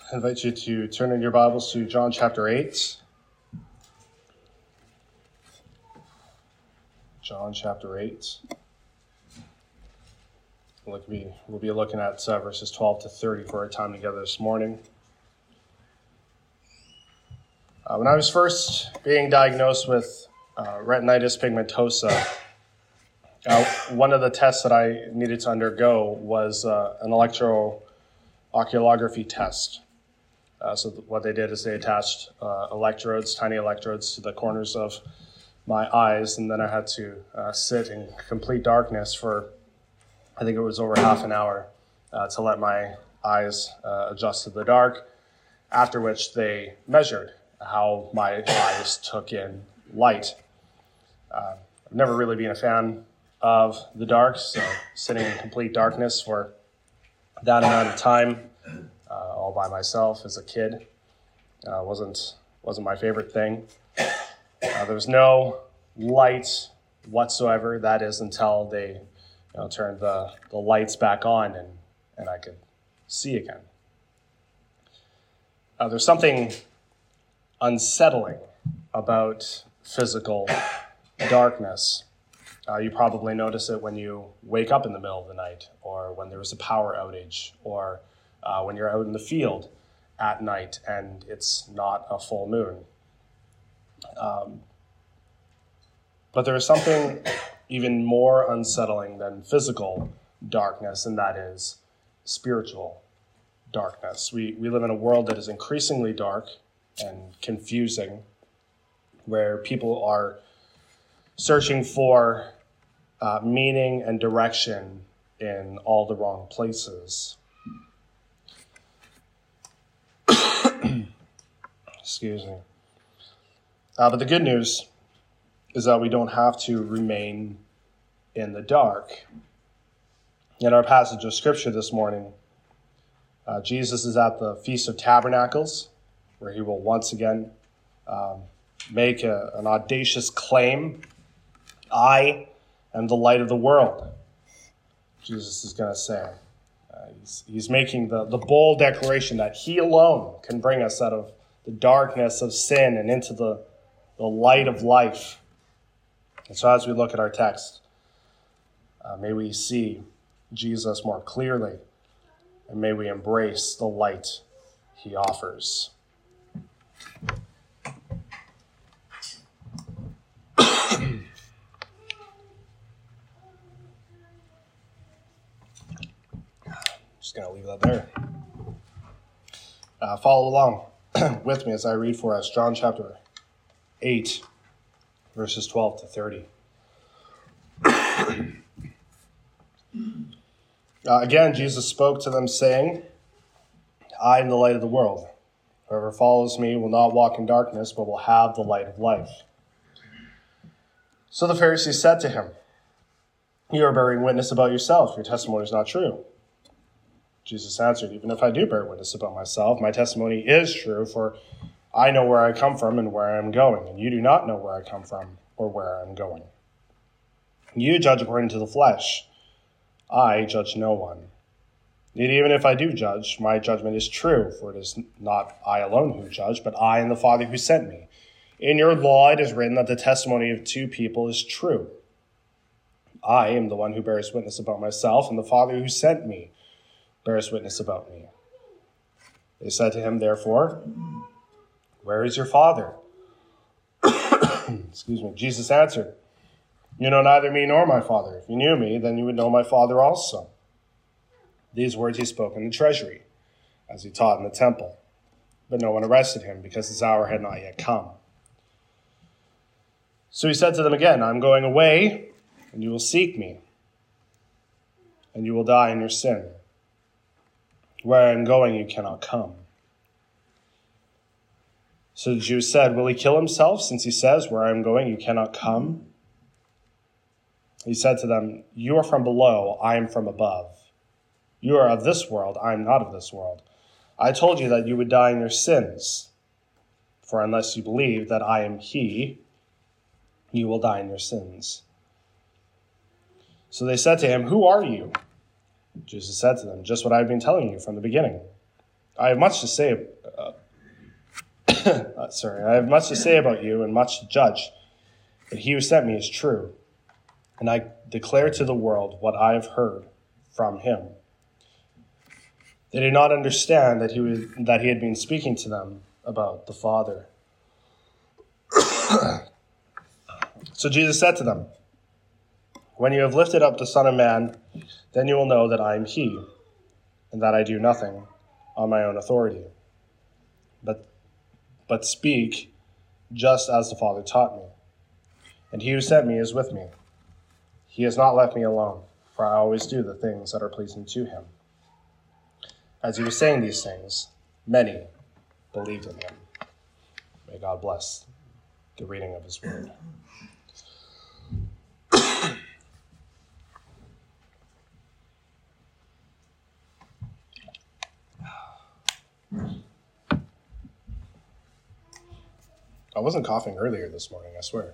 I invite you to turn in your Bibles to John chapter 8. John chapter 8. We'll be looking at verses 12 to 30 for our time together this morning. When I was first being diagnosed with retinitis pigmentosa, one of the tests that I needed to undergo was an electrooculography test. So what they did is they attached tiny electrodes to the corners of my eyes, and then I had to sit in complete darkness for, I think it was over half an hour, to let my eyes adjust to the dark, after which they measured how my eyes took in light. I've never really been a fan of the dark, so sitting in complete darkness for that amount of time, all by myself as a kid, wasn't my favorite thing. There was no light whatsoever. That is until they turned the lights back on and I could see again. There's something unsettling about physical darkness. You probably notice it when you wake up in the middle of the night, or when there was a power outage, or when you're out in the field at night and it's not a full moon. But there is something even more unsettling than physical darkness, and that is spiritual darkness. We live in a world that is increasingly dark and confusing, where people are searching for meaning and direction in all the wrong places. Excuse me. But the good news is that we don't have to remain in the dark. In our passage of Scripture this morning, Jesus is at the Feast of Tabernacles, where he will once again make an audacious claim. I am the light of the world, Jesus is going to say. He's making the bold declaration that he alone can bring us out of the darkness of sin and into the light of life. And so as we look at our text, may we see Jesus more clearly, and may we embrace the light he offers. Just going to leave that there. Follow along with me as I read for us John chapter 8, verses 12 to 30. Again, Jesus spoke to them, saying, I am the light of the world. Whoever follows me will not walk in darkness, but will have the light of life. So the Pharisees said to him, You are bearing witness about yourself. Your testimony is not true. Jesus answered, Even if I do bear witness about myself, my testimony is true, for I know where I come from and where I am going, and you do not know where I come from or where I am going. You judge according to the flesh. I judge no one. Yet even if I do judge, my judgment is true, for it is not I alone who judge, but I and the Father who sent me. In your law it is written that the testimony of two people is true. I am the one who bears witness about myself, and the Father who sent me bears witness about me. They said to him, therefore, Where is your Father? Excuse me. Jesus answered, You know neither me nor my Father. If you knew me, then you would know my Father also. These words he spoke in the treasury, as he taught in the temple. But no one arrested him, because his hour had not yet come. So he said to them again, I'm going away, and you will seek me, and you will die in your sin. Where I am going, you cannot come. So the Jews said, Will he kill himself, since he says, Where I am going, you cannot come? He said to them, You are from below, I am from above. You are of this world, I am not of this world. I told you that you would die in your sins. For unless you believe that I am he, you will die in your sins. So they said to him, Who are you? Jesus said to them, Just what I've been telling you from the beginning. I have much to say. I have much to say about you and much to judge. But he who sent me is true, and I declare to the world what I have heard from him." They did not understand that he had been speaking to them about the Father. So Jesus said to them, "When you have lifted up the Son of Man, then you will know that I am he, and that I do nothing on my own authority, but speak just as the Father taught me. And he who sent me is with me. He has not left me alone, for I always do the things that are pleasing to him." As he was saying these things, many believed in him. May God bless the reading of his word. I wasn't coughing earlier this morning, I swear.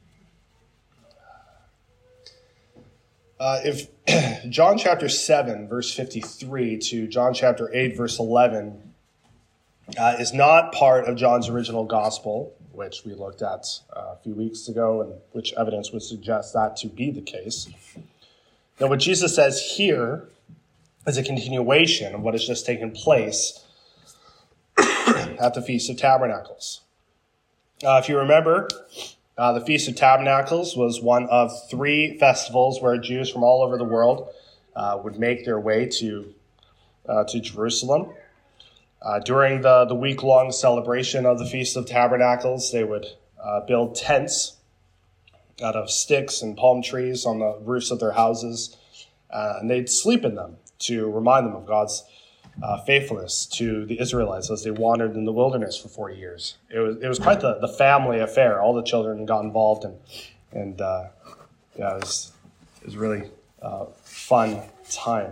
If John chapter 7, verse 53 to John chapter 8, verse 11 is not part of John's original gospel, which we looked at a few weeks ago, and which evidence would suggest that to be the case, then what Jesus says here is a continuation of what has just taken place at the Feast of Tabernacles. If you remember, the Feast of Tabernacles was one of 3 festivals where Jews from all over the world would make their way to Jerusalem. During the week-long celebration of the Feast of Tabernacles, they would build tents out of sticks and palm trees on the roofs of their houses, and they'd sleep in them to remind them of God's faithfulness to the Israelites as they wandered in the wilderness for 40 years. It was quite the family affair. All the children got involved, and it was really fun time.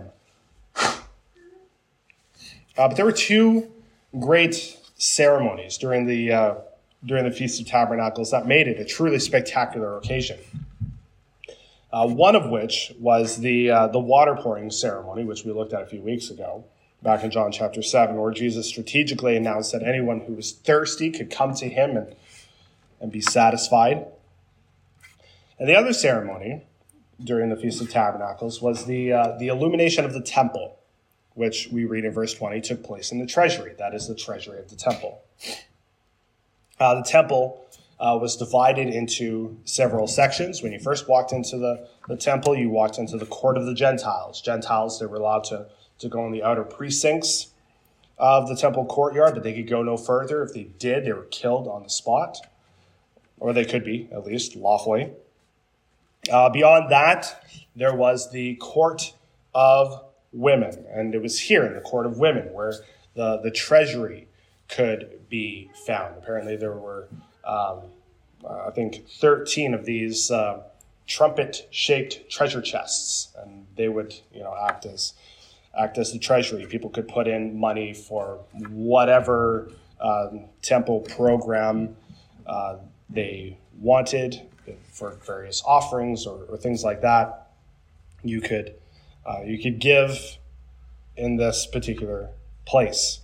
But there were 2 great ceremonies during the Feast of Tabernacles that made it a truly spectacular occasion. One of which was the water pouring ceremony, which we looked at a few weeks ago, back in John chapter 7, where Jesus strategically announced that anyone who was thirsty could come to him and be satisfied. And the other ceremony during the Feast of Tabernacles was the illumination of the temple, which we read in verse 20 took place in the treasury. That is the treasury of the temple. The temple was divided into several sections. When you first walked into the temple, you walked into the court of the Gentiles. Gentiles, they were allowed to go in the outer precincts of the temple courtyard, but they could go no further. If they did, they were killed on the spot, or they could be, at least, lawfully. Beyond that, there was the court of women, and it was here in the court of women where the treasury could be found. Apparently there were, I think, 13 of these trumpet-shaped treasure chests, and they would act as the treasury. People could put in money for whatever temple program they wanted, for various offerings or things like that. You could give in this particular place.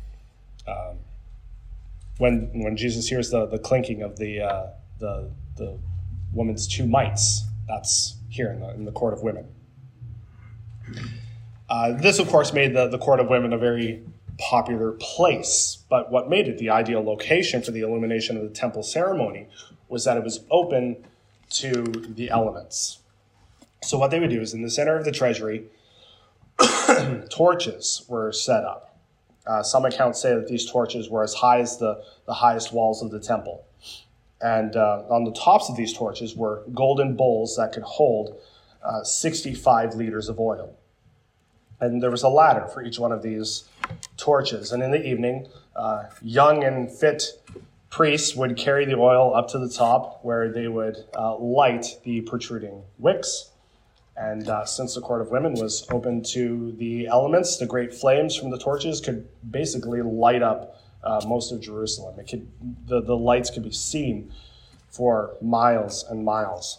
When Jesus hears the clinking of the woman's 2 mites, that's here in the court of women. This, of course, made the court of women a very popular place, but what made it the ideal location for the illumination of the temple ceremony was that it was open to the elements. So what they would do is in the center of the treasury, torches were set up. Some accounts say that these torches were as high as the highest walls of the temple. And on the tops of these torches were golden bowls that could hold 65 liters of oil. And there was a ladder for each one of these torches. And in the evening, young and fit priests would carry the oil up to the top where they would light the protruding wicks. And since the court of women was open to the elements, the great flames from the torches could basically light up most of Jerusalem. The lights could be seen for miles and miles.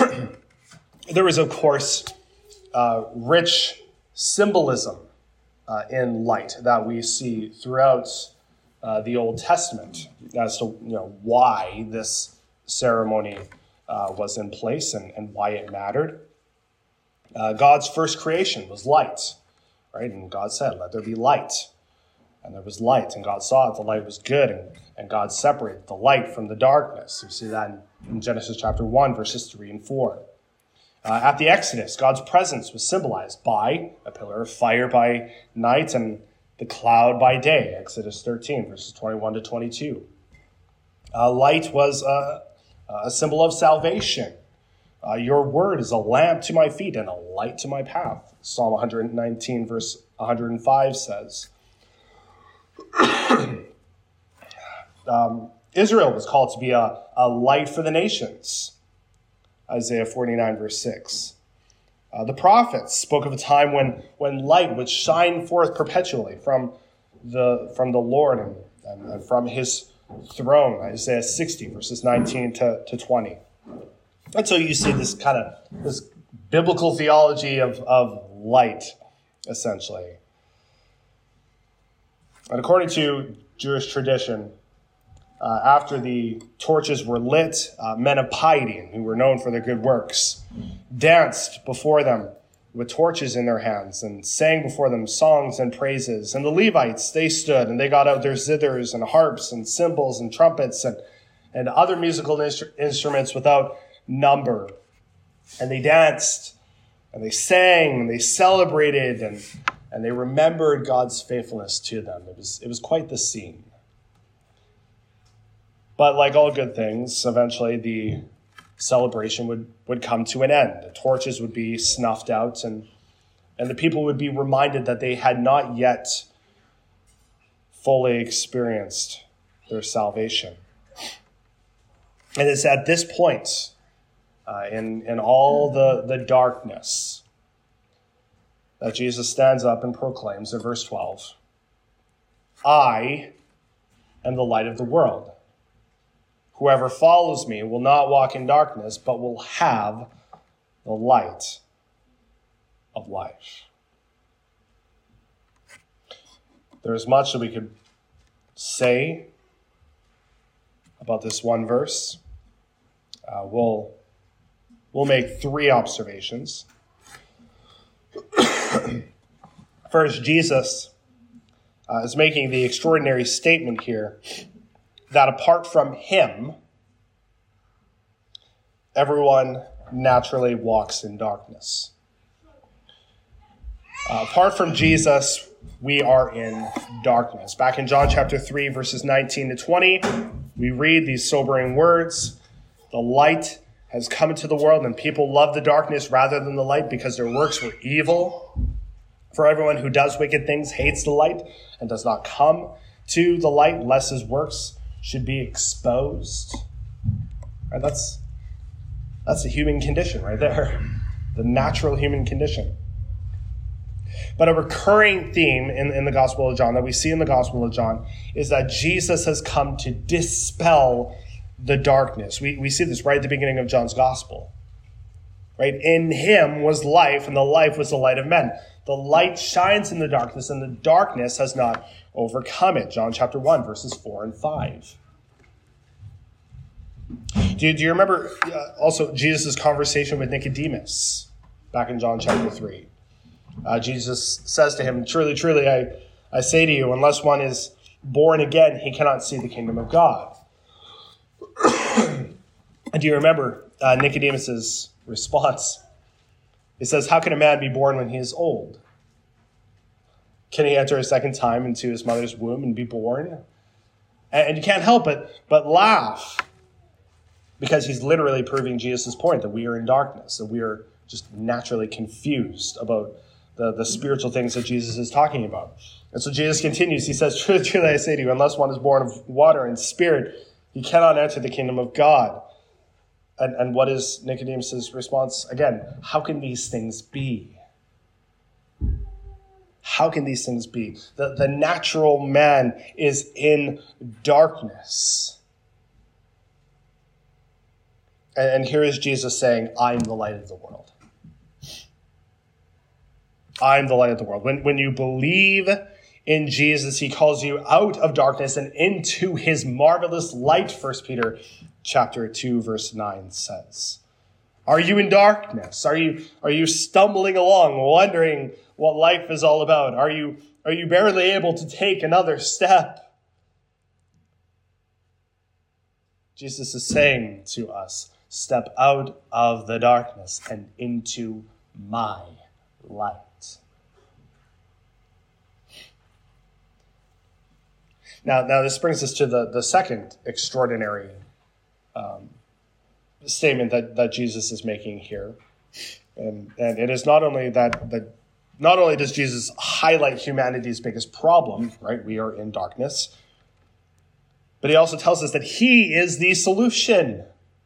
There was, of course, rich symbolism in light that we see throughout the Old Testament as to why this ceremony was in place and why it mattered. God's first creation was light, right? And God said, "Let there be light." And there was light, and God saw that the light was good, and God separated the light from the darkness. You see that in Genesis chapter 1, verses 3 and 4. At the Exodus, God's presence was symbolized by a pillar of fire by night and the cloud by day. Exodus 13, verses 21 to 22. Light was a symbol of salvation. Your word is a lamp to my feet and a light to my path. Psalm 119, verse 105 says. Israel was called to be a light for the nations. Isaiah 49, verse 6. The prophets spoke of a time when light would shine forth perpetually from the Lord and from his throne. Isaiah 60, verses 19 to 20. And so you see this this biblical theology of light, essentially. And according to Jewish tradition, after the torches were lit, men of piety, who were known for their good works, danced before them with torches in their hands and sang before them songs and praises. And the Levites, they stood and they got out their zithers and harps and cymbals and trumpets and other musical instruments without number. And they danced and they sang and they celebrated and they remembered God's faithfulness to them. It was quite the scene. But like all good things, eventually the celebration would come to an end. The torches would be snuffed out and the people would be reminded that they had not yet fully experienced their salvation. And it's at this point, in all the darkness, that Jesus stands up and proclaims in verse 12, "I am the light of the world. Whoever follows me will not walk in darkness, but will have the light of life." There's much that we could say about this one verse. We'll make three observations. First, Jesus is making the extraordinary statement here that apart from him, everyone naturally walks in darkness. Apart from Jesus, we are in darkness. Back in John chapter 3, verses 19 to 20, we read these sobering words. "The light has come into the world, and people love the darkness rather than the light because their works were evil. For everyone who does wicked things hates the light and does not come to the light, lest his works should be exposed." Right, that's the human condition right there, the natural human condition. But a recurring theme in the Gospel of John that we see in the Gospel of John is that Jesus has come to dispel the darkness. We see this right at the beginning of John's Gospel. Right? In him was life, and the life was the light of men. The light shines in the darkness, and the darkness has not overcome it. John chapter 1, verses 4 and 5. Do you remember also Jesus' conversation with Nicodemus back in John chapter 3? Jesus says to him, "Truly, truly, I say to you, unless one is born again, he cannot see the kingdom of God." And do you remember Nicodemus' response? He says, "How can a man be born when he is old? Can he enter a second time into his mother's womb and be born?" And you can't help but laugh, because he's literally proving Jesus' point that we are in darkness, that we are just naturally confused about the spiritual things that Jesus is talking about. And so Jesus continues. He says, "Truly, truly, I say to you, unless one is born of water and spirit, he cannot enter the kingdom of God." And what is Nicodemus' response? Again, how can these things be? How can these things be? The natural man is in darkness. And here is Jesus saying, "I'm the light of the world." I'm the light of the world. When you believe in Jesus, he calls you out of darkness and into his marvelous light, 1 Peter chapter 2, verse 9 says. Are you in darkness? Are you stumbling along, wondering what life is all about? Are you barely able to take another step? Jesus is saying to us, step out of the darkness and into my light. Now this brings us to the second extraordinary statement that Jesus is making here. And it is not only not only does Jesus highlight humanity's biggest problem, right? We are in darkness. But he also tells us that he is the solution.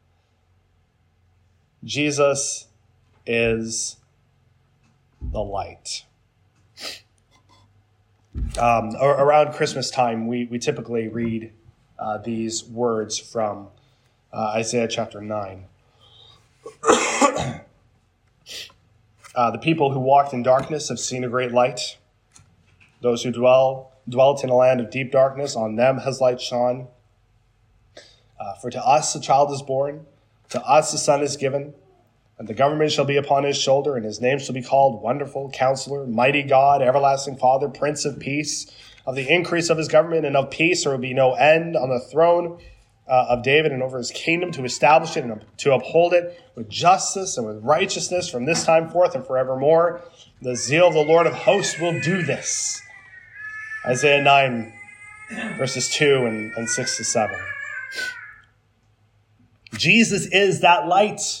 Jesus is the light. Around Christmas time, we typically read these words from Isaiah chapter 9. The people who walked in darkness have seen a great light. Those who dwelt in a land of deep darkness, on them has light shone. For to us a child is born, to us a son is given, and the government shall be upon his shoulder, and his name shall be called Wonderful, Counselor, Mighty God, Everlasting Father, Prince of Peace. Of the increase of his government and of peace there will be no end on the throne of David and over his kingdom, to establish it and to uphold it with justice and with righteousness from this time forth and forevermore. The zeal of the Lord of hosts will do this. Isaiah 9, verses 2 and 6 to 7. Jesus is that light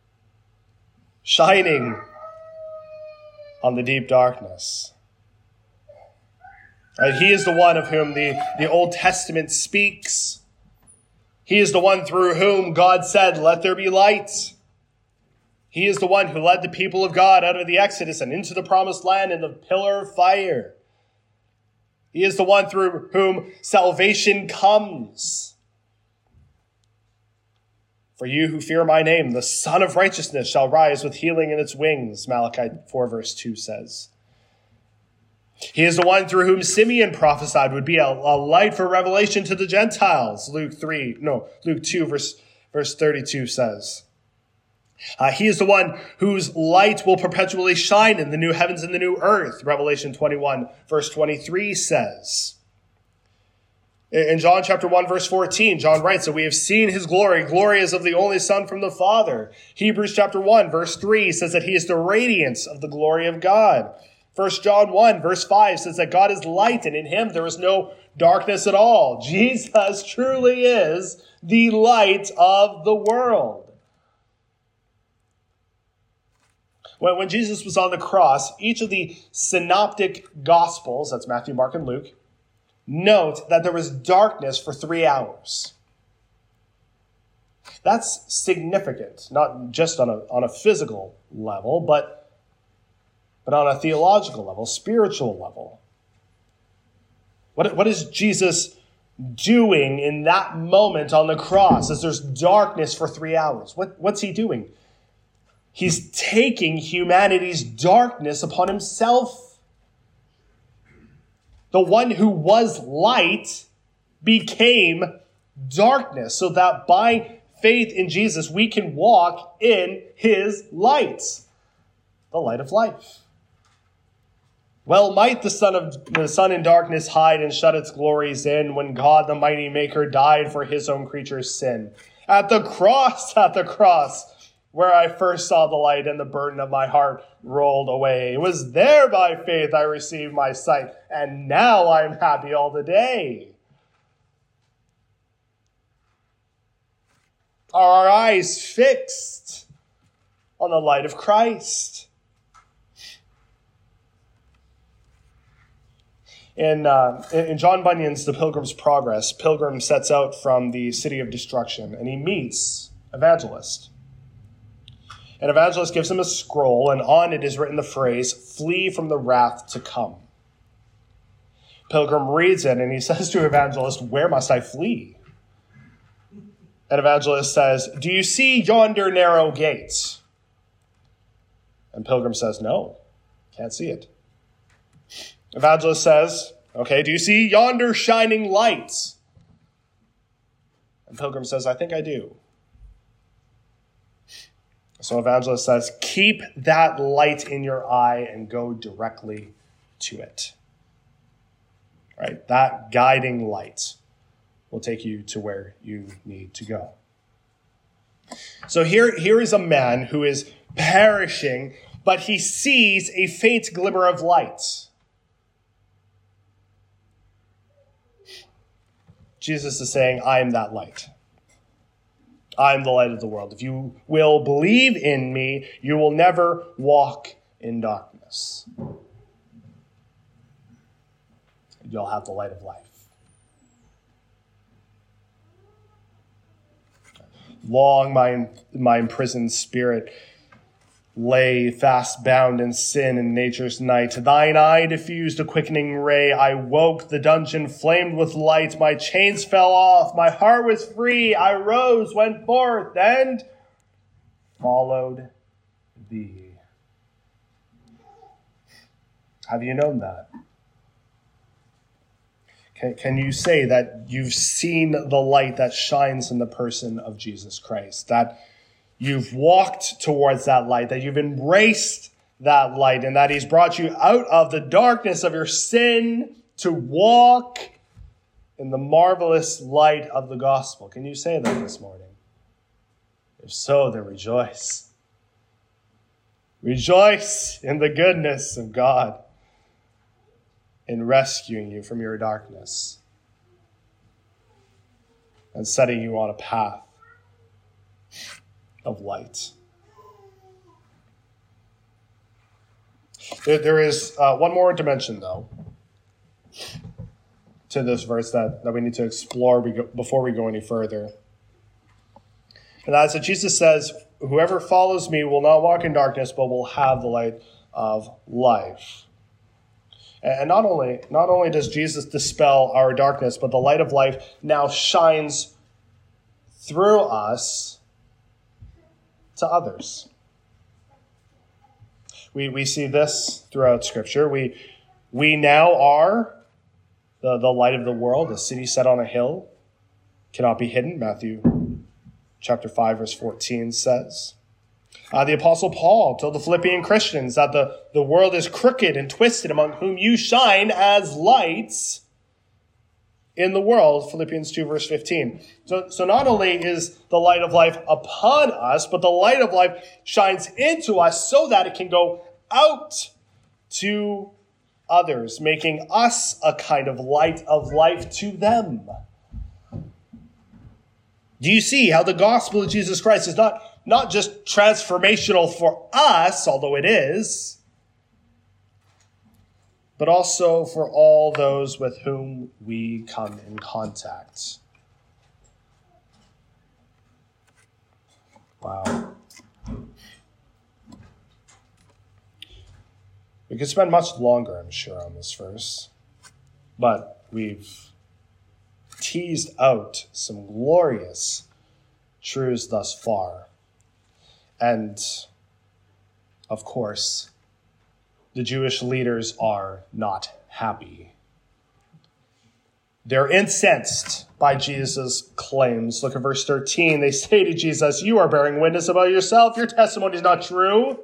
shining on the deep darkness. Right? He is the one of whom the Old Testament speaks. He is the one through whom God said, let there be light. He is the one who led the people of God out of the Exodus and into the promised land in the pillar of fire. He is the one through whom salvation comes. For you who fear my name, the Son of Righteousness shall rise with healing in its wings, Malachi 4 verse 2 says. He is the one through whom Simeon prophesied would be a light for revelation to the Gentiles, Luke 2 verse 32 says. He is the one whose light will perpetually shine in the new heavens and the new earth, Revelation 21 verse 23 says. In John chapter 1, verse 14, John writes that we have seen his glory. Glory is of the only Son from the Father. Hebrews chapter 1, verse 3 says that he is the radiance of the glory of God. 1 John 1, verse 5 says that God is light, and in him there is no darkness at all. Jesus truly is the light of the world. When Jesus was on the cross, each of the synoptic gospels, that's Matthew, Mark, and Luke, note that there was darkness for 3 hours. That's significant, not just on a physical level, but on a theological level, spiritual level. What is Jesus doing in that moment on the cross as there's darkness for 3 hours? What's he doing? He's taking humanity's darkness upon himself. The one who was light became darkness, so that by faith in Jesus, we can walk in his light, the light of life. Well might the sun in darkness hide and shut its glories in when God, the mighty maker, died for his own creature's sin. At the cross, where I first saw the light and the burden of my heart rolled away. It was there by faith I received my sight, and now I am happy all the day. Are our eyes fixed on the light of Christ? In John Bunyan's The Pilgrim's Progress, Pilgrim sets out from the city of destruction, and he meets Evangelist. And Evangelist gives him a scroll, and on it is written the phrase, "Flee from the wrath to come." Pilgrim reads it, and he says to Evangelist, "Where must I flee?" And Evangelist says, "Do you see yonder narrow gate?" And Pilgrim says, "No." Can't see it. Evangelist says, okay, do you see yonder shining light? And Pilgrim says, I think I do. So Evangelist says, keep that light in your eye and go directly to it. Right? That guiding light will take you to where you need to go. So here is a man who is perishing, but he sees a faint glimmer of light. Jesus is saying, I am that light. I am the light of the world. If you will believe in me, you will never walk in darkness. You'll have the light of life. Long my imprisoned spirit lay fast bound in sin and nature's night. Thine eye diffused a quickening ray. I woke, the dungeon flamed with light. My chains fell off, my heart was free. I rose, went forth, and followed thee. Have you known that? Can you say that you've seen the light that shines in the person of Jesus Christ? That you've walked towards that light, that you've embraced that light, and that he's brought you out of the darkness of your sin to walk in the marvelous light of the gospel. Can you say that this morning? If so, then rejoice. Rejoice in the goodness of God in rescuing you from your darkness and setting you on a path of light. There is one more dimension, though, to this verse that we need to explore before we go any further. And that's that Jesus says, whoever follows me will not walk in darkness, but will have the light of life. And not only does Jesus dispel our darkness, but the light of life now shines through us to others. We see this throughout Scripture. We now are the light of the world, a city set on a hill, cannot be hidden, Matthew chapter 5, verse 14 says. The Apostle Paul told the Philippian Christians that the world is crooked and twisted, among whom you shine as lights in the world, Philippians 2, verse 15. So not only is the light of life upon us, but the light of life shines into us so that it can go out to others, making us a kind of light of life to them. Do you see how the gospel of Jesus Christ is not just transformational for us, although it is, but also for all those with whom we come in contact? Wow. We could spend much longer, I'm sure, on this verse, but we've teased out some glorious truths thus far. And, of course, the Jewish leaders are not happy. They're incensed by Jesus' claims. Look at verse 13. They say to Jesus, you are bearing witness about yourself. Your testimony is not true.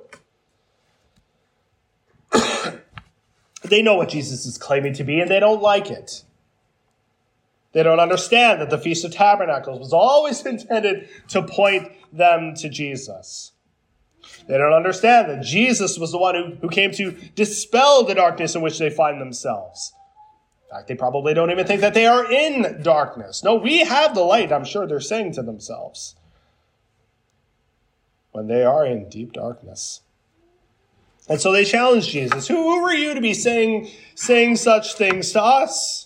They know what Jesus is claiming to be, and they don't like it. They don't understand that the Feast of Tabernacles was always intended to point them to Jesus. They don't understand that Jesus was the one who came to dispel the darkness in which they find themselves. In fact, they probably don't even think that they are in darkness. No, we have the light, I'm sure they're saying to themselves, when they are in deep darkness. And so they challenge Jesus. Who are you to be saying such things to us?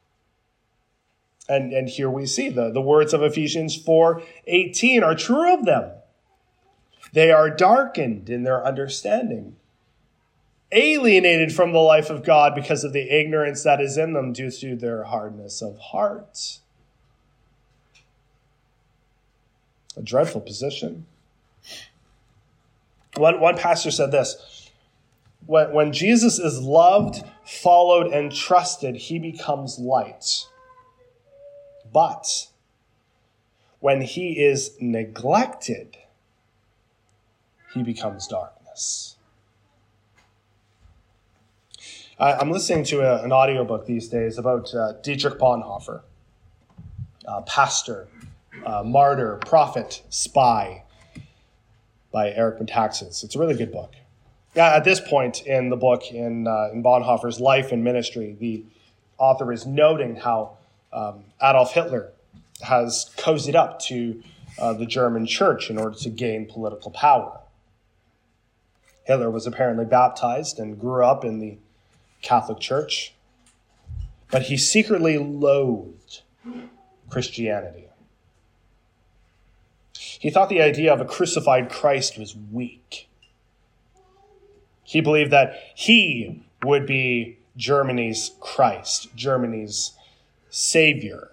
And here we see the words of Ephesians 4:18 are true of them. They are darkened in their understanding, alienated from the life of God because of the ignorance that is in them due to their hardness of heart. A dreadful position. One pastor said this: when Jesus is loved, followed, and trusted, he becomes light. But when he is neglected, he becomes darkness. I'm listening to an audiobook these days about Dietrich Bonhoeffer, pastor, martyr, prophet, spy, by Eric Metaxas. It's a really good book. At this point in the book, in Bonhoeffer's life and ministry, the author is noting how Adolf Hitler has cozied up to the German church in order to gain political power. Hitler was apparently baptized and grew up in the Catholic Church, but he secretly loathed Christianity. He thought the idea of a crucified Christ was weak. He believed that he would be Germany's Christ, Germany's Savior.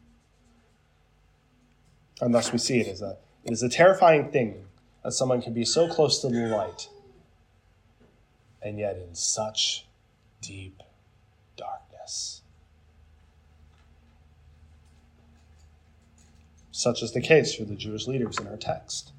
And thus we see it as a terrifying thing that someone can be so close to the light and yet in such deep darkness. Such is the case for the Jewish leaders in our text.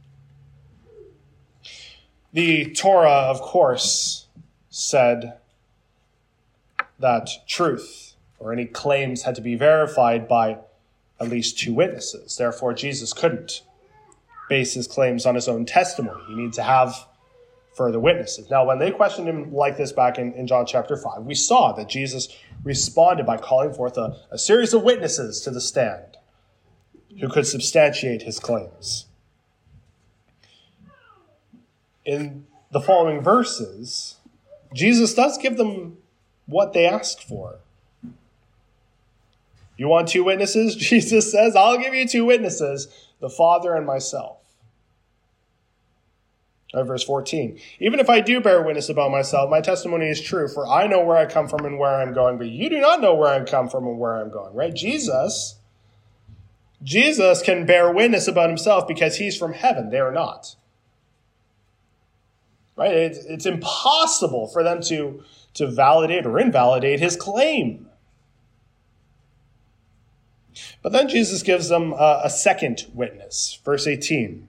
The Torah, of course, said that truth or any claims had to be verified by at least 2 witnesses. Therefore, Jesus couldn't base his claims on his own testimony. He needs to have further witnesses. Now, when they questioned him like this back in John chapter 5, we saw that Jesus responded by calling forth a series of witnesses to the stand who could substantiate his claims. In the following verses, Jesus does give them what they asked for. You want 2 witnesses? Jesus says, I'll give you 2 witnesses, the Father and myself. Verse 14, even if I do bear witness about myself, my testimony is true, for I know where I come from and where I'm going, but you do not know where I come from and where I'm going, right? Jesus can bear witness about himself because he's from heaven. They are not. Right? It's impossible for them to validate or invalidate his claim. But then Jesus gives them a second witness. Verse 18.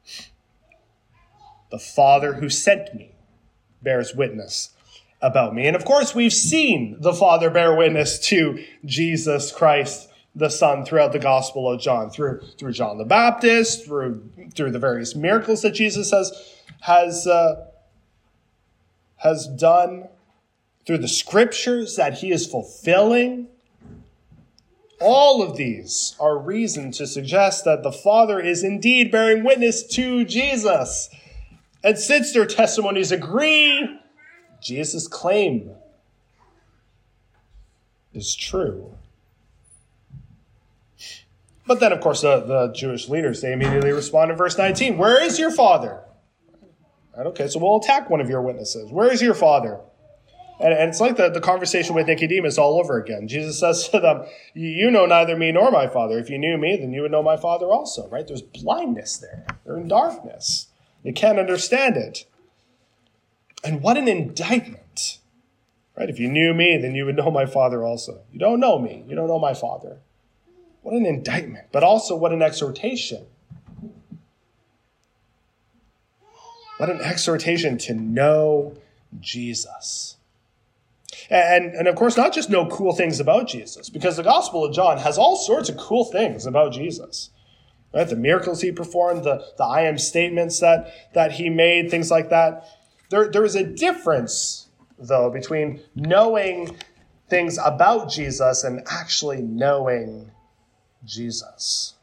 The Father who sent me bears witness about me. And of course, we've seen the Father bear witness to Jesus Christ, the Son, throughout the Gospel of John, through John the Baptist, through the various miracles that Jesus has done, through the scriptures that he is fulfilling. All of these are reason to suggest that the Father is indeed bearing witness to Jesus. And since their testimonies agree, Jesus' claim is true. But then, of course, the Jewish leaders, they immediately respond in verse 19. Where is your Father? Right, okay, so we'll attack one of your witnesses. Where is your Father? And it's like the conversation with Nicodemus all over again. Jesus says to them, you know neither me nor my Father. If you knew me, then you would know my Father also, right? There's blindness there. They're in darkness. You can't understand it. And what an indictment, right? If you knew me, then you would know my Father also. You don't know me. You don't know my Father. What an indictment, but also what an exhortation. What an exhortation to know Jesus. And of course, not just know cool things about Jesus, because the Gospel of John has all sorts of cool things about Jesus. Right? The miracles he performed, the I am statements that he made, things like that. There is a difference, though, between knowing things about Jesus and actually knowing Jesus.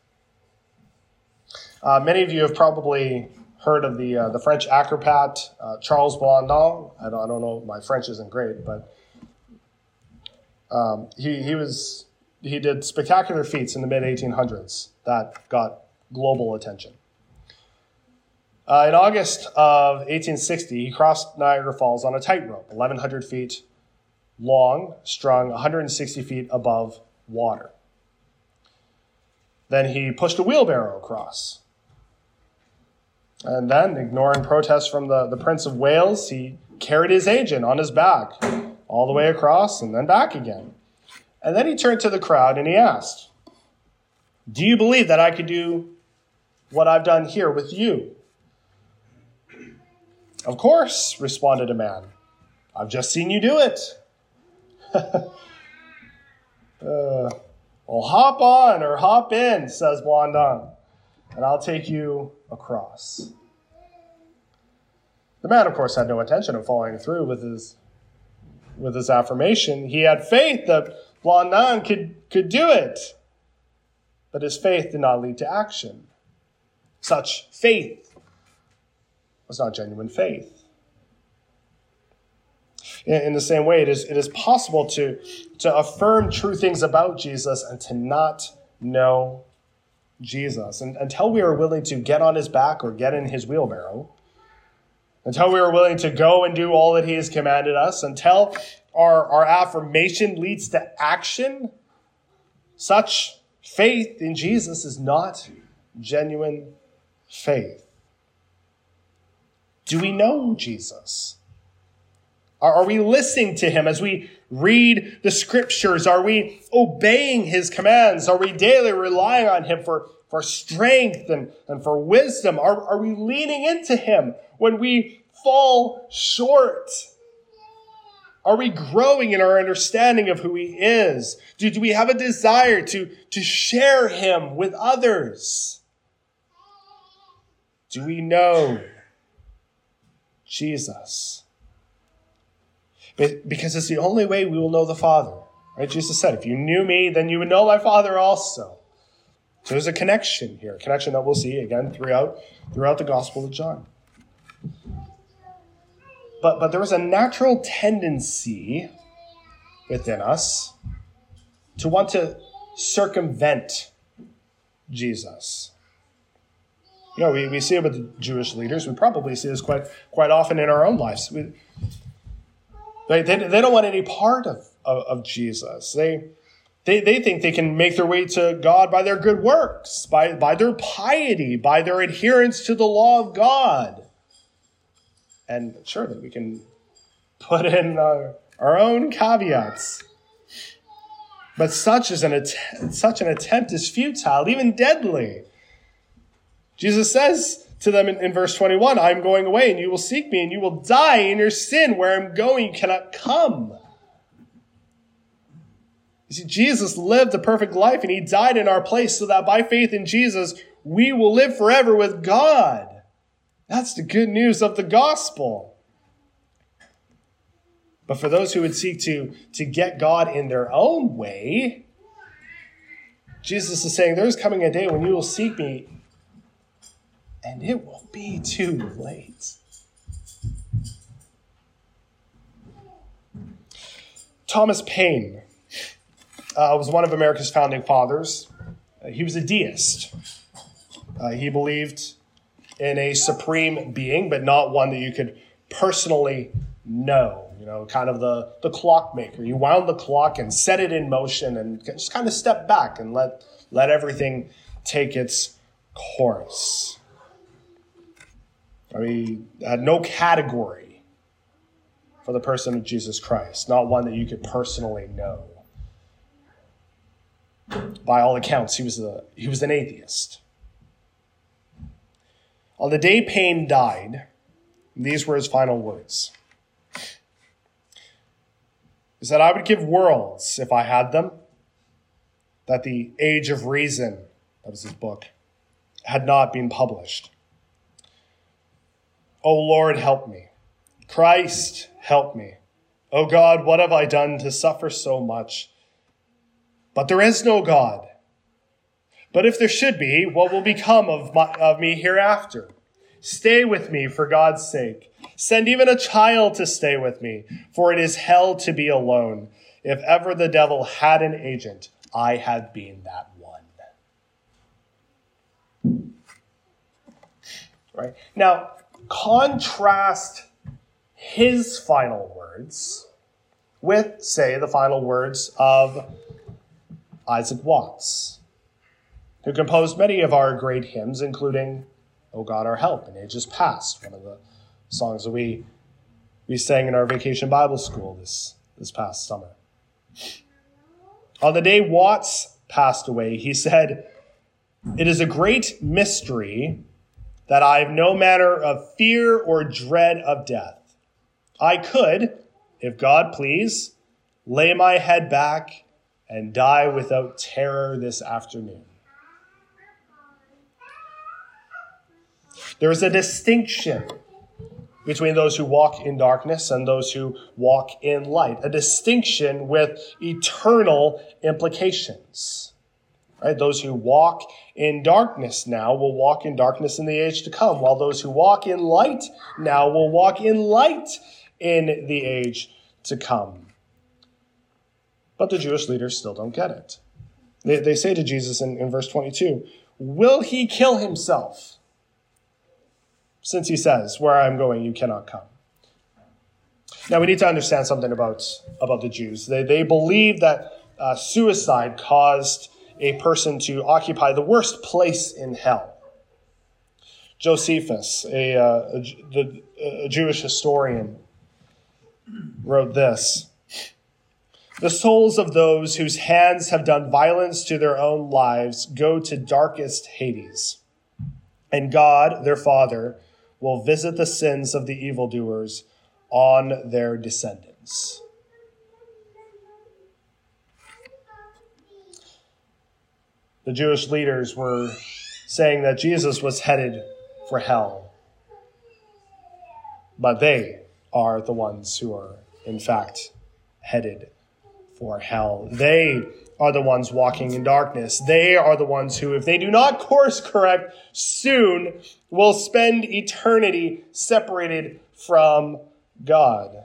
Many of you have probably heard of the French acrobat, Charles Blondin. I don't know, my French isn't great, but he did spectacular feats in the mid-1800s that got global attention. In August of 1860, he crossed Niagara Falls on a tightrope, 1,100 feet long, strung 160 feet above water. Then he pushed a wheelbarrow across. And then, ignoring protests from the Prince of Wales, he carried his agent on his back all the way across and then back again. And then he turned to the crowd and he asked, "Do you believe that I could do what I've done here with you?" "Of course," responded a man. "I've just seen you do it." Well, hop on or hop in, says Blondin, and I'll take you across. The man, of course, had no intention of following through with his affirmation. He had faith that Blondin could do it, but his faith did not lead to action. Such faith was not genuine faith. In the same way, it is possible to affirm true things about Jesus and to not know Jesus. And until we are willing to get on his back or get in his wheelbarrow, until we are willing to go and do all that he has commanded us, until our affirmation leads to action, such faith in Jesus is not genuine faith. Do we know Jesus? Are we listening to him as we read the scriptures? Are we obeying his commands? Are we daily relying on him for strength and for wisdom? Are we leaning into him when we fall short? Are we growing in our understanding of who he is? Do we have a desire to share him with others? Do we know Jesus? Because it's the only way we will know the Father. Right? Jesus said, if you knew me, then you would know my Father also. So there's a connection here, a connection that we'll see again throughout the Gospel of John. But there is a natural tendency within us to want to circumvent Jesus. You know, we see it with the Jewish leaders. We probably see this quite often in our own lives. They don't want any part of Jesus. They think they can make their way to God by their good works, by their piety, by their adherence to the law of God. And surely we can put in our own caveats. But such an attempt is futile, even deadly. Jesus says to them in verse 21, "I'm going away, and you will seek me, and you will die in your sin. Where I'm going, you cannot come." You see, Jesus lived the perfect life, and he died in our place so that by faith in Jesus, we will live forever with God. That's the good news of the gospel. But for those who would seek to get God in their own way, Jesus is saying, there's coming a day when you will seek me, and it will be too late. Thomas Paine was one of America's founding fathers. He was a deist. He believed in a supreme being, but not one that you could personally know. You know, kind of the clockmaker. You wound the clock and set it in motion and just kind of step back and let everything take its course. I mean, had no category for the person of Jesus Christ, not one that you could personally know. By all accounts, he was an atheist. On the day Paine died, these were his final words. He said, "I would give worlds, if I had them, that the Age of Reason," that was his book, "had not been published. O Lord, help me. Christ, help me. O God, what have I done to suffer so much? But there is no God. But if there should be, what will become of me hereafter? Stay with me for God's sake. Send even a child to stay with me, for it is hell to be alone. If ever the devil had an agent, I have been that one." Right? Now, contrast his final words with, say, the final words of Isaac Watts, who composed many of our great hymns, including O God, our help in ages past. One of the songs that we sang in our vacation Bible school this past summer. On the day Watts passed away, he said, "It is a great mystery that I have no manner of fear or dread of death. I could, if God please, lay my head back and die without terror this afternoon." There is a distinction between those who walk in darkness and those who walk in light, a distinction with eternal implications. Right? Those who walk in darkness now will walk in darkness in the age to come, while those who walk in light now will walk in light in the age to come. But the Jewish leaders still don't get it. They say to Jesus in verse 22, "Will he kill himself? Since he says, 'Where I am going, you cannot come.'" Now we need to understand something about the Jews. They believe that suicide caused a person to occupy the worst place in hell. Josephus, a Jewish historian, wrote this: "The souls of those whose hands have done violence to their own lives go to darkest Hades, and God, their Father, will visit the sins of the evildoers on their descendants." The Jewish leaders were saying that Jesus was headed for hell, but they are the ones who are, in fact, headed for hell. They are the ones walking in darkness. They are the ones who, if they do not course correct, soon will spend eternity separated from God.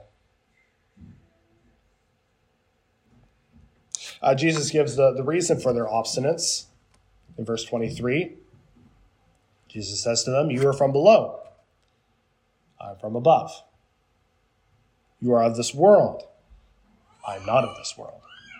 Jesus gives the reason for their obstinance. In verse 23, Jesus says to them, "You are from below. I am from above. You are of this world. I am not of this world."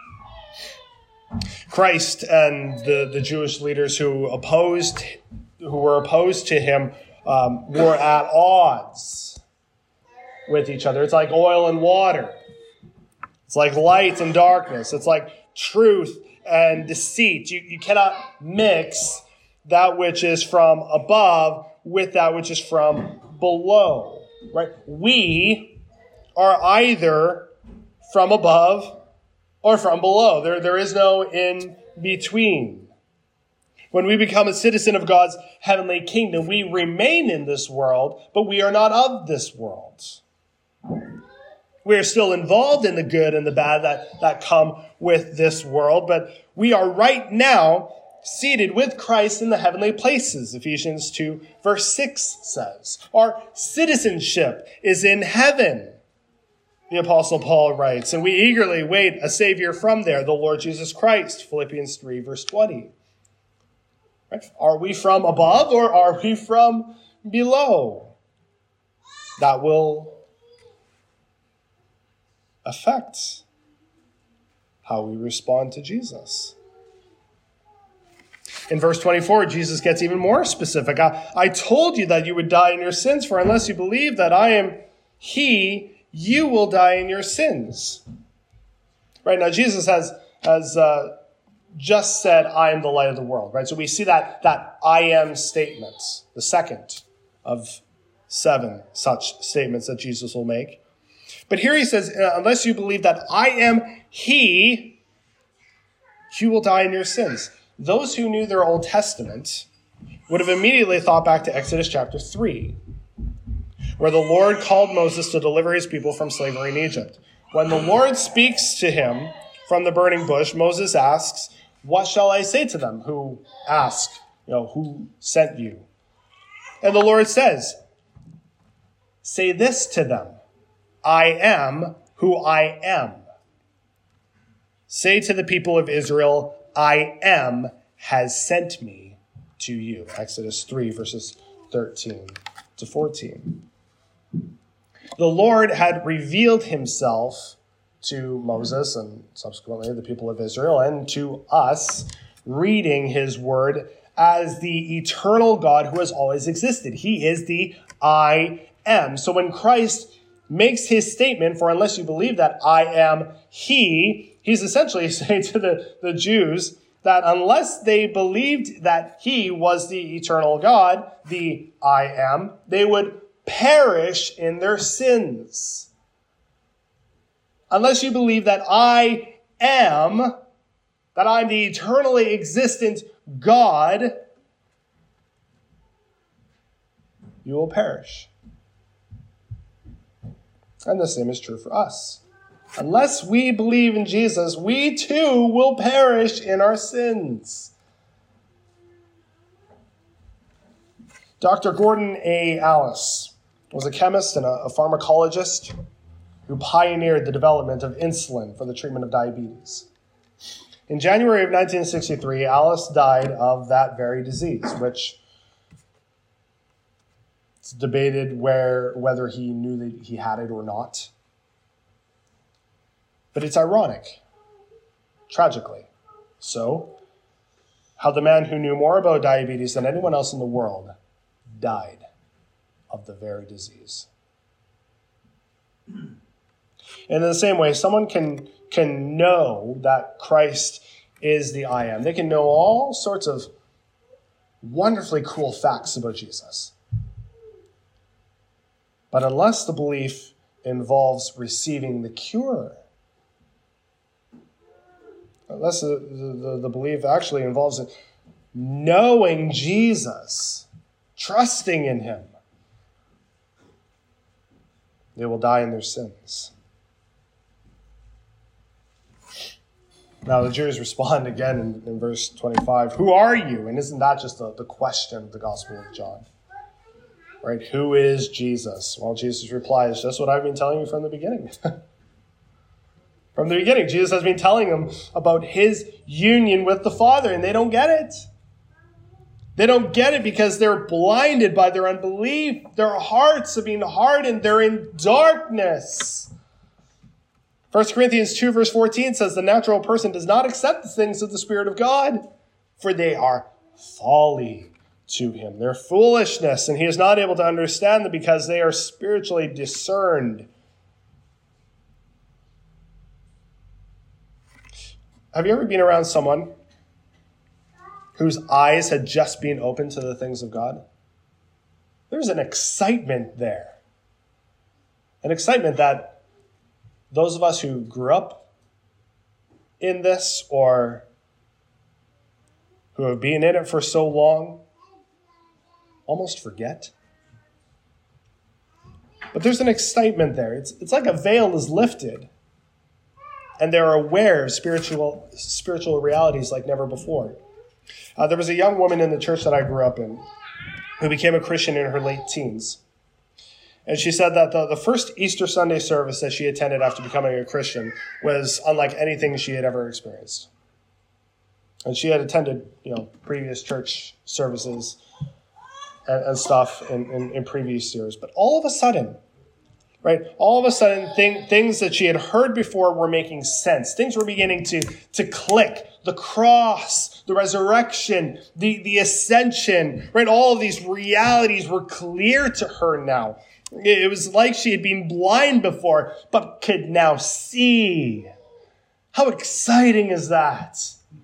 Christ and the Jewish leaders who were opposed to him were at odds with each other. It's like oil and water. It's like light and darkness. It's like truth and deceit. You cannot mix that which is from above with that which is from below. Right? We are either from above or from below. There is no in between. When we become a citizen of God's heavenly kingdom, we remain in this world, but we are not of this world. We are still involved in the good and the bad that come with this world, but we are right now seated with Christ in the heavenly places. Ephesians 2 verse 6 says. Our citizenship is in heaven, the Apostle Paul writes, and we eagerly wait a Savior from there, the Lord Jesus Christ, Philippians 3 verse 20. Right? Are we from above or are we from below? That will affect how we respond to Jesus. In verse 24, Jesus gets even more specific. I told you that you would die in your sins, for unless you believe that I am he, you will die in your sins. Right now, Jesus has just said, I am the light of the world. Right? So we see that I am statement, the second of 7 such statements that Jesus will make. But here he says, unless you believe that I am he, you will die in your sins. Those who knew their Old Testament would have immediately thought back to Exodus chapter 3, where the Lord called Moses to deliver his people from slavery in Egypt. When the Lord speaks to him from the burning bush, Moses asks, what shall I say to them who ask, who sent you? And the Lord says, say this to them, I am who I am. Say to the people of Israel, I am has sent me to you. Exodus 3 verses 13 to 14. The Lord had revealed himself to Moses and subsequently the people of Israel and to us, reading his word as the eternal God who has always existed. He is the I am. So when Christ makes his statement, for unless you believe that I am he, he's essentially saying to the Jews that unless they believed that he was the eternal God, the I am, they would perish in their sins. Unless you believe that I am, that I'm the eternally existent God, you will perish. And the same is true for us. Unless we believe in Jesus, we too will perish in our sins. Dr. Gordon A. Alice was a chemist and a pharmacologist who pioneered the development of insulin for the treatment of diabetes. In January of 1963, Alice died of that very disease, which it's debated whether he knew that he had it or not. But it's ironic, tragically. So, how the man who knew more about diabetes than anyone else in the world died of the very disease. And in the same way, someone can know that Christ is the I am. They can know all sorts of wonderfully cool facts about Jesus. But unless the belief involves receiving the cure, unless the belief actually involves knowing Jesus, trusting in him, they will die in their sins. Now the Jews respond again in verse 25, who are you? And isn't that just the question of the Gospel of John? Right? Who is Jesus? Well, Jesus replies, just what I've been telling you from the beginning. From the beginning, Jesus has been telling them about his union with the Father, and they don't get it. They don't get it because they're blinded by their unbelief. Their hearts have been hardened. They're in darkness. 1 Corinthians 2 verse 14 says, the natural person does not accept the things of the Spirit of God, for they are folly to him. They're foolishness, and he is not able to understand them because they are spiritually discerned. Have you ever been around someone whose eyes had just been opened to the things of God? There's an excitement there. An excitement that those of us who grew up in this or who have been in it for so long almost forget. But there's an excitement there. It's like a veil is lifted, and they're aware of spiritual realities like never before. There was a young woman in the church that I grew up in who became a Christian in her late teens. And she said that the first Easter Sunday service that she attended after becoming a Christian was unlike anything she had ever experienced. And she had attended, previous church services and stuff in previous years. But all of a sudden, things that she had heard before were making sense. Things were beginning to click. The cross, the resurrection, the ascension, right? All of these realities were clear to her now. It was like she had been blind before, but could now see. How exciting is that?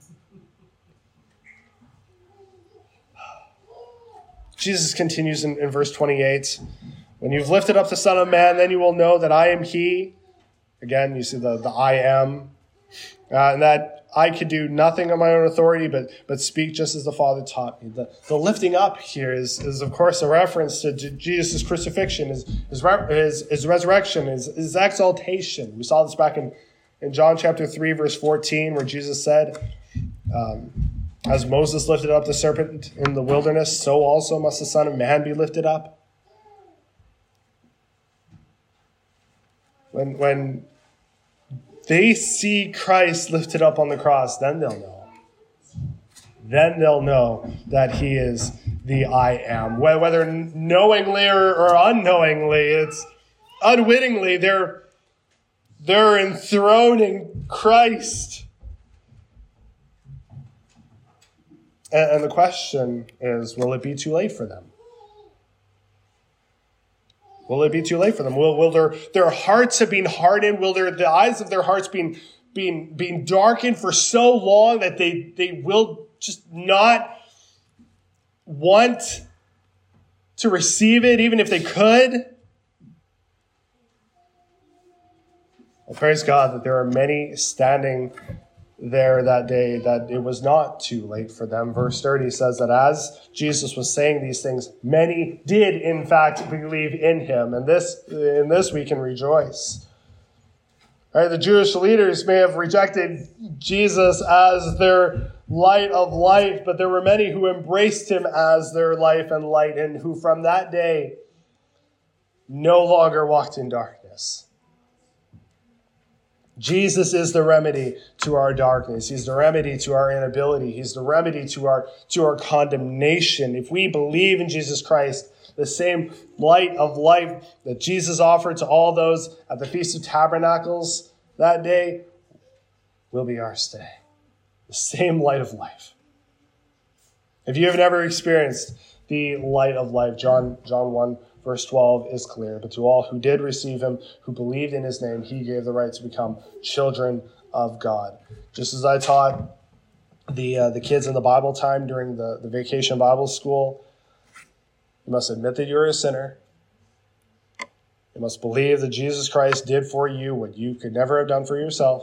Jesus continues in verse 28. When you've lifted up the Son of Man, then you will know that I am he. Again, you see the I am. And that I could do nothing on my own authority, but speak just as the Father taught me. The lifting up here is of course, a reference to Jesus' crucifixion, his resurrection, his exaltation. We saw this back in John chapter 3, verse 14, where Jesus said, as Moses lifted up the serpent in the wilderness, so also must the Son of Man be lifted up. When they see Christ lifted up on the cross, then they'll know. Then they'll know that he is the I am. Whether knowingly or unknowingly, it's unwittingly, they're enthroning Christ. And the question is, will it be too late for them? Will it be too late for them? Will their hearts have been hardened? Will the eyes of their hearts being darkened for so long that they will just not want to receive it, even if they could? Well, praise God that there are many standing there that day that it was not too late for them. Verse 30 says that as Jesus was saying these things, many did in fact believe in him. And in this we can rejoice. Right? The Jewish leaders may have rejected Jesus as their light of life, but there were many who embraced him as their life and light, and who from that day no longer walked in darkness. Jesus is the remedy to our darkness. He's the remedy to our inability. He's the remedy to our condemnation. If we believe in Jesus Christ, the same light of life that Jesus offered to all those at the Feast of Tabernacles that day will be ours today. The same light of life. If you have never experienced the light of life, John 1, verse 12 is clear. But to all who did receive him, who believed in his name, he gave the right to become children of God. Just as I taught the kids in the Bible time during the vacation Bible school, you must admit that you're a sinner. You must believe that Jesus Christ did for you what you could never have done for yourself.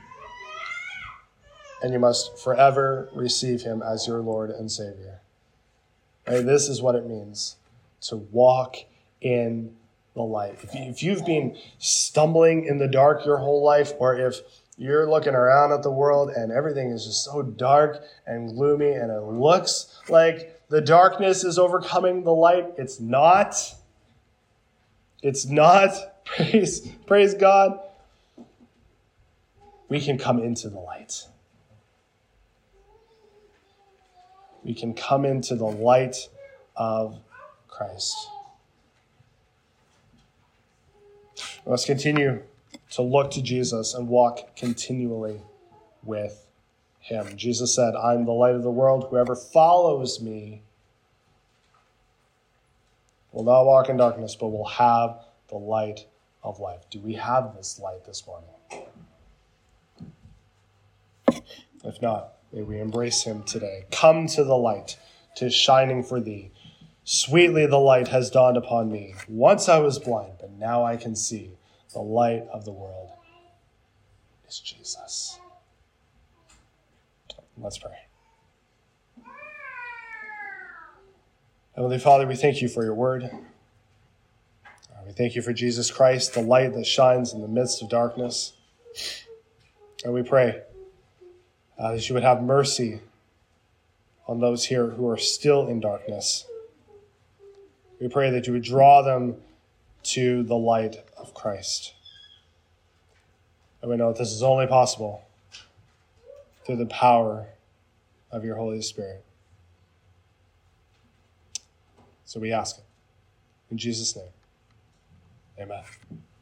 And you must forever receive him as your Lord and Savior. Right? This is what it means to walk in the light. If you've been stumbling in the dark your whole life, or if you're looking around at the world and everything is just so dark and gloomy and it looks like the darkness is overcoming the light, it's not. It's not. Praise God. We can come into the light. We can come into the light of Christ. We must continue to look to Jesus and walk continually with him. Jesus said, I'm the light of the world. Whoever follows me will not walk in darkness, but will have the light of life. Do we have this light this morning? If not, may we embrace him today. Come to the light, 'tis shining for thee. Sweetly the light has dawned upon me. Once I was blind, but now I can see. The light of the world is Jesus. Let's pray. Heavenly Father, we thank you for your word. We thank you for Jesus Christ, the light that shines in the midst of darkness. And we pray that you would have mercy on those here who are still in darkness. We pray that you would draw them to the light of Christ. And we know that this is only possible through the power of your Holy Spirit. So we ask it. In Jesus' name, amen.